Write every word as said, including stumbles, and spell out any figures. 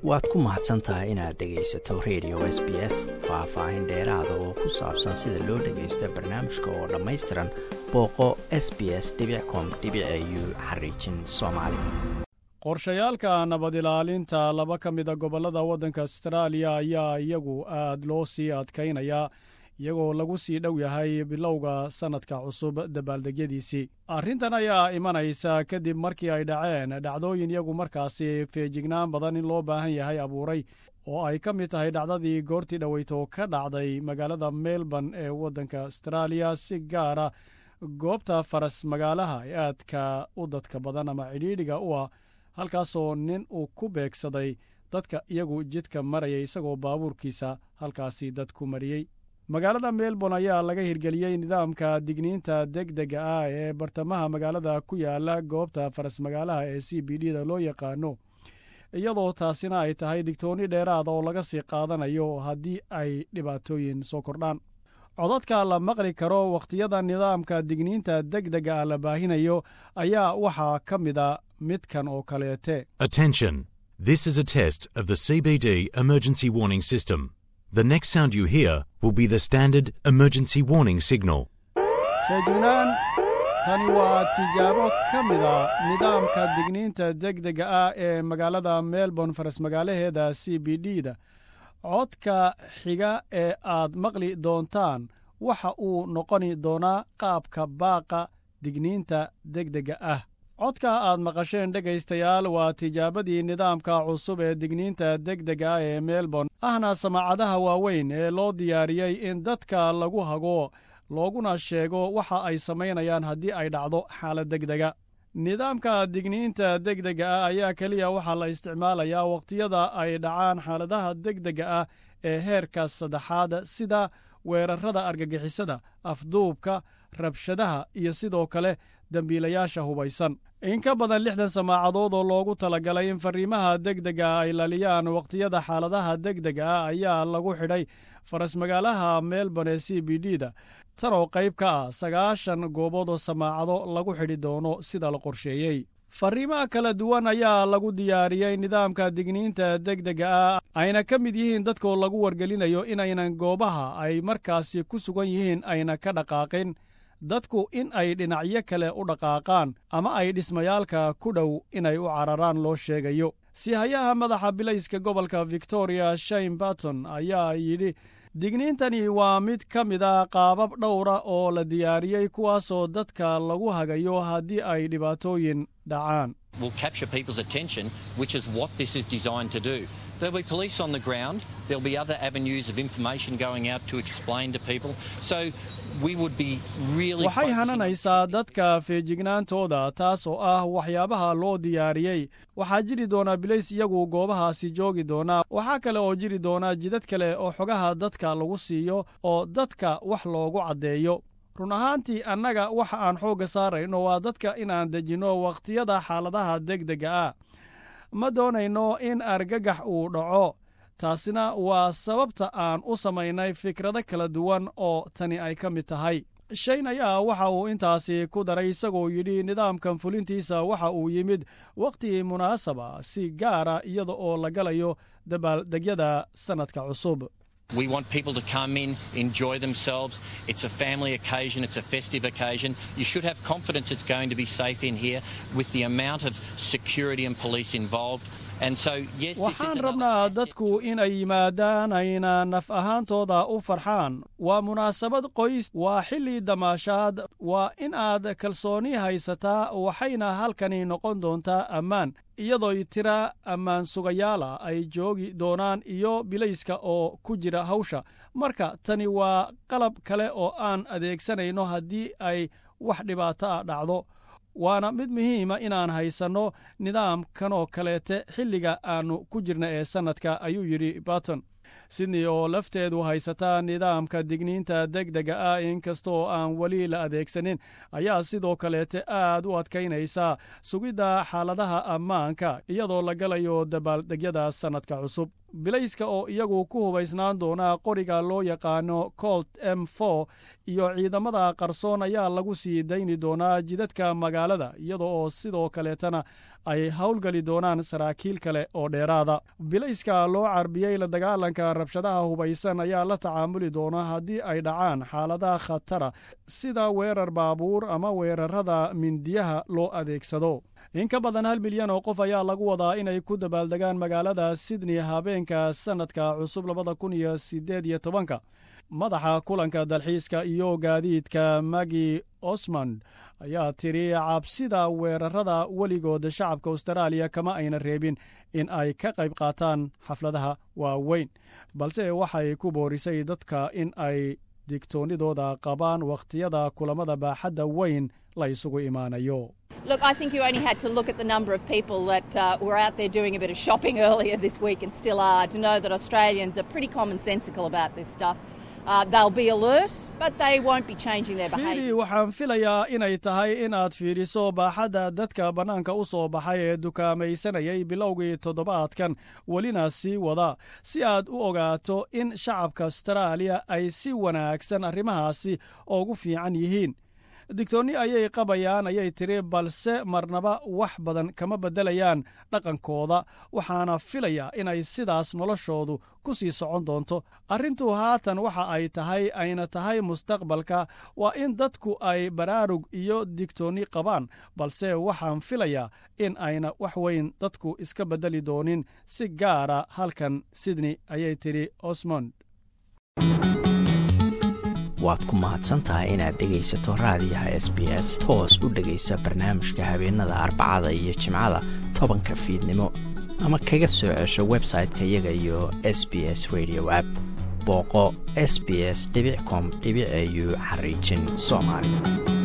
waad ku mahadsan tahay inaad dhegaysato radio S B S. Faahfaahin dheeraada oo ku saabsan sida loo dhagaysto barnaamijka oo dhammaystiran booqo s b s dot com dot a u xariijin soomaali. qorshayaalka nabad ilaalinta laba ka mida gobollada waddanka Australia ayaa iyagu aad loo sii adkaynaya iyagoo lagu sii dhow yahay bilowga sanadka cusub dabaaldegyadiisii. arrintan ayaa imanaysa kadib markii ay dhaceen dhacdooyin iyagu markaasi feejignaan badan in loo baahan yahay abuuray oo ay ka mid tahay dhacdadii goortii dhaweyto ka dhacday magaalada Melbourne ee waddanka Australia, si gaara goobta faras magaalaha ee aadka u dadka badan ama cidhiidhiga u ah, halkaasoo nin uu ku beegsaday dadka iyagu jidka marayay isagoo baabuurkiisa halkaasi dad ku mariyey. magaalada Melbourne ayaa laga hirgeliyey nidaamka digniinta degdega ah ee bartamaha magaalada ku yaala goobta faras magaalaha ee C B D da loo yaqaano, iyadoo taasina ay tahay digtooni dheeraada oo laga sii qaadanayo haddii ay dhibaatooyin soo kordhaan. codadka la maqli karo wakhtiyada nidaamka digniinta degdega ah la baahinayo ayaa waxaa ka mida midkan oo kaleete. Attention, this is a test of the C B D emergency warning system. The next sound you hear will be the standard emergency warning signal. sheejignaan tani waa tijaabo ka mida nidaamka digniinta degdega ah ee magaalada Melbourne faras magaalaheeda C B D da. codka xiga ee aad maqli doontaan waxa uu noqoni doonaa qaabka baaqa digniinta degdega ah. codka aad maqasheen dhegaystayaal waa tijaabadii nidaamka cusub ee digniinta degdega ah ee Melbourne, ahna samaacadaha waaweyn ee loo diyaariyey in dadka lagu hago looguna sheego waxa ay samaynayaan haddii ay dhacdo xaalad degdega. nidaamka digniinta degdega ah ayaa keliya waxaa la isticmaalayaa wakhtiyada ay dhacaan xaaladaha degdega ah ee heerka saddexaad, sida weerarrada argagixisada, afduubka, rabshadaha iyo sidoo kale dembiilayaasha hubaysan. in ka badan lixdan samaacadood oo loogu talagalay in fariimaha degdega ay laliyaan wakhtiyada xaaladaha degdega ah ayaa lagu xidhay faras magaalaha Melbourne ee C B D da, tan oo qayb ka ah sagaashan goobood oo samaacado lagu xidhi doono sida la qorsheeyey. fariimaha kala duwan ayaa lagu diyaariyey nidaamka digniinta degdega ah, ayna ka mid yihiin dadkoo lagu wargelinayo inaynan goobaha ay markaasi ku sugan yihiin ayna ka dhaqaaqin, dadku in ay dhinacyo kale u dhaqaaqaan ama ay dhismayaalka ku dhow inay u cararaan loo sheegayo. sihayaha madaxa bilayska gobolka Victoria, Shane Barton, ayaa yidhi digniintani waa mid ka mid a qaabab dhowra oo la diyaariyey kuwaasoo dadka lagu hagayo haddii ay dhibaatooyin dhacaan. will capture people's attention, which is what this is designed to do. There'll be police on the ground. There'll be other avenues of information going out to explain to people. So we would be really waxay hananaysaa dadka feejignaantooda, taas oo ah waxyaabaha loo diyaariyey. waxaa jiri doona bilays iyagu goobahaasi joogi doona. waxaa kale oo jiri doona jidad kale oo xogaha dadka lagu siiyo oo dadka wax loogu caddeeyo. run ahaantii annaga waxa aan xoogga saarayno waa dadka inaan dejinno wakhtiyada xaaladaha degdega ah. ma doonayno in argagax uu dhaco. taasina waa sababta aan u samaynay fikrado kala duwan oo tani ay ka mid tahay. Shane ayaa waxa uu intaasi ku daray isagoo yidhi nidaamkan fulintiisa waxa uu yimid wakhti munaasaba, si gaara iyada oo la galayo dabaaldegyada sanadka cusub. We want people to come in, enjoy themselves. It's a family occasion, it's a festive occasion. You should have confidence it's going to be safe in here with the amount of security and police involved. And so, yes, waxaan rabnaa dadku in ay yimaadaan ayna naf ahaantooda u farxaan. waa munaasabad qoys, waa xilli damaashaad, waa in aad kalsooni haysataa, waxayna halkani noqon doontaa ammaan, iyadoo tira ammaan sugayaala ay joogi doonaan iyo bilayska oo ku jira hawsha. marka tani waa qalab kale oo aan adeegsanayno haddii ay wax dhibaato ah dhacdo. waana mid muhiima inaan haysanno nidaamkanoo kaleete xilliga aannu ku jirna ee sannadka, ayuu yidhi Barton. Sydney oo lafteedu haysataa nidaamka digniinta degdega ah inkastoo aan weli la adeegsanin, ayaa sidoo kaleete aad u adkaynaysa sugidda xaaladaha ammaanka iyadoo la galayo dabaaldegyada sannadka cusub. bilayska oo iyagu ku hubaysnaan doona qoriga loo yaqaano Colt M four iyo ciidamada qarsoon ayaa lagu sii dayni doonaa jidadka magaalada iyadoo oo sidoo kaleetana ay howlgali doonaan saraakiil kale oo dheeraada. bilayska loo carbiyey la dagaalanka rabshadaha hubaysan ayaa la tacaamuli doona haddii ay dhacaan xaaladaha khatara sida weerar baabuur ama weerarada mindiyaha loo adeegsado. in ka badan hal milyan oo qof ayaa lagu wadaa inay ku dabaaldegaan magaalada Sydney habeenka sanadka cusub labada kun iyo siddeed iyo tobanka. madaxa kulanka dalxiiska iyo gaadiidka Maggie Osmond ayaa tiri cabsida weerarada weligood shacabka Australia kama ayna reebin in ay ka qayb qaataan xafladaha waaweyn, balse waxay ku boorisay dadka in ay digtoonidooda qabaan waqtiyada kulamada baaxadda weyn la isugu imaanayo. Look, I think you only had to look at the number of people that uh, were out there doing a bit of shopping earlier this week and still are to know that Australians are pretty commonsensical about this stuff. Uh, they'll be alert, but they won't be changing their behaviour. waxaan filayaa inay tahay inaad fiiriso baaxadda dadka bannaanka u soo baxay ee dukaamaysanayay bilowgii toddobaadkan welina sii wada si aad u ogaato in shacabka Australia ay si wanaagsan arrimahaasi ugu fiican yihiin. digtoonni ayay qabayaan ayay tiri, balse marnaba wax badan kama beddelayaan dhaqankooda, waxaana filayaa inay sidaas noloshoodu ku sii socon doonto. arrintu haatan waxa ay tahay ayna tahay mustaqbalka waa in dadku ay baraarug iyo digtoonni qabaan, balse waxaan filayaa in ayna wax weyn dadku iska beddeli doonin si gaara halkan Sydney ayay tiri Osmond. waad ku mahadsantahay inaad dhegaysato raadiyaha S B S toos u dhegaysa barnaamijka habeenada Arbacada iyo Jimcada tobanka fiidnimo ama kaga soo cesho website-ka iyaga iyo S B S Radio app booqo s b s dot com dot a u xariijin Soomaali.